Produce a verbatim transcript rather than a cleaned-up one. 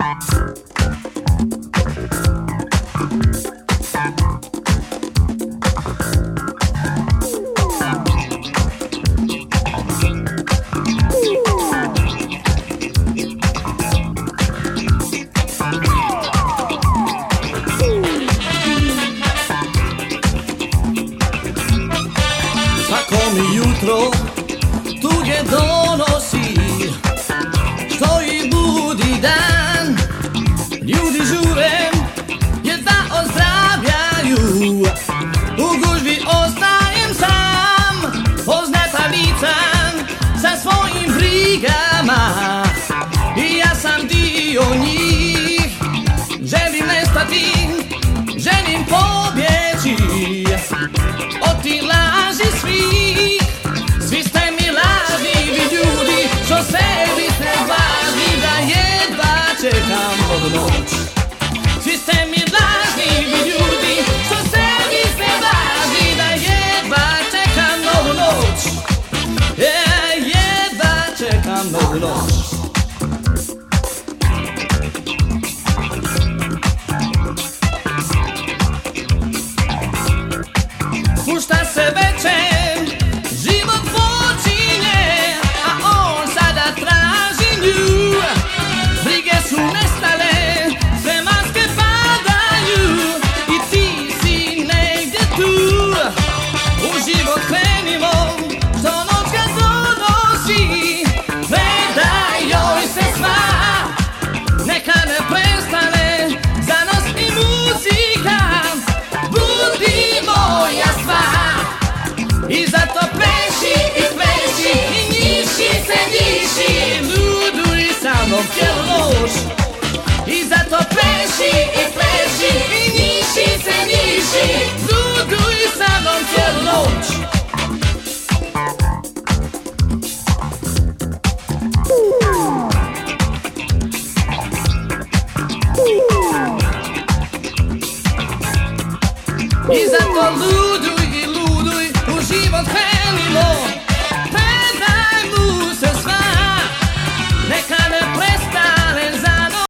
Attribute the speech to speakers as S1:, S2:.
S1: Jutro tuđe donosi, što i budi dan. Ljudi žure je da ozdravljaju, u gužvi ostajem sam, poznata lica sa svojim brigama. I ja sam dio njih, želim nestati, želim pobjeći od tih laži svih. Svi ste mi lažni, vi ljudi, što sebi ste važni, da jedva čekam novu noć. Svi ste mi lažni, vi ljudi, što sebi ste važni, da jedva čekam novu noć. Yeah, jedva čekam novu noć. Pušta se večer, život počinje, a on sada traži nju. Brige su nestale, sve maske padaju i ti si negdje tu. U život krenimo, što noć ga donosi, predaj joj se sva, neka ne prestane za nas i muzika. Budi moja sva, i zato pleši i pleši i njiši se njiši, luduj sa mnom cijelu noć. I zato pleši i pleši i njiši se njiši, luduj sa mnom cijelu noć. I zato luduj